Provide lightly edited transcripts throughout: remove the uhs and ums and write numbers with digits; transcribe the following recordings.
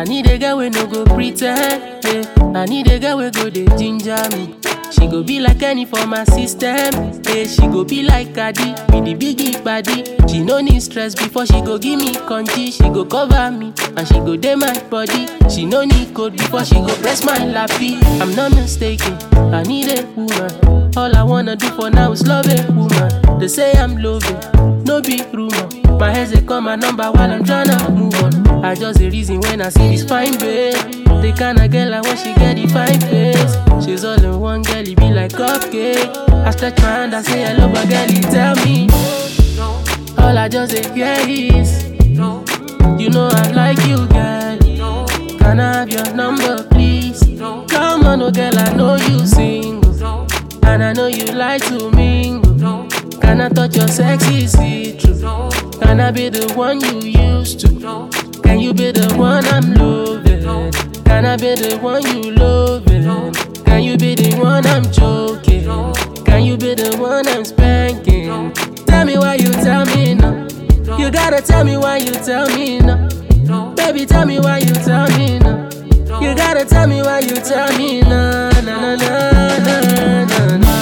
I need a girl we no go pretend. Yeah. I need a girl we go dey ginger me. She go be like Kenny for my system. Yeah, she go be like Cardi with the biggie body. She no need stress before she go give me congee. She go cover me and she go dey my body. She no need code before she go press my lappy. I'm not mistaken, I need a woman. All I wanna do for now is love a woman. They say I'm loving, no be rumor. My head they call my number while I'm tryna move on. I just a reason when I see this fine babe. The kinda girl I want, she get the fine face. She's all in one, girl, it be like cupcake. I stretch my hand, I say hello, but girl, you tell me. All I just say hear is, you know I like you, girl. Can I have your number, please? Come on, oh girl, I know you single, and I know you like to mingle. Can I touch your sexy see-through? Can I be the one you used to? Can you be the one I'm loving? Can I be the one you loving? Can you be the one I'm joking? Can you be the one I'm spanking? Tell me why you tell me no. You gotta tell me why you tell me no. Baby, tell me why you tell me no. You gotta tell me why you tell me no. Na na na na na na.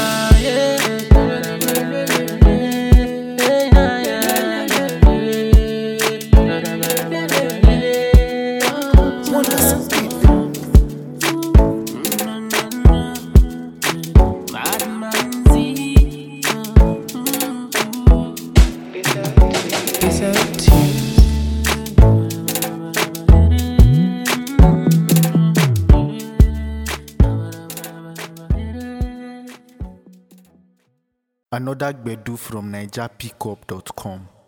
Another Gbedu from NigerPickup.com.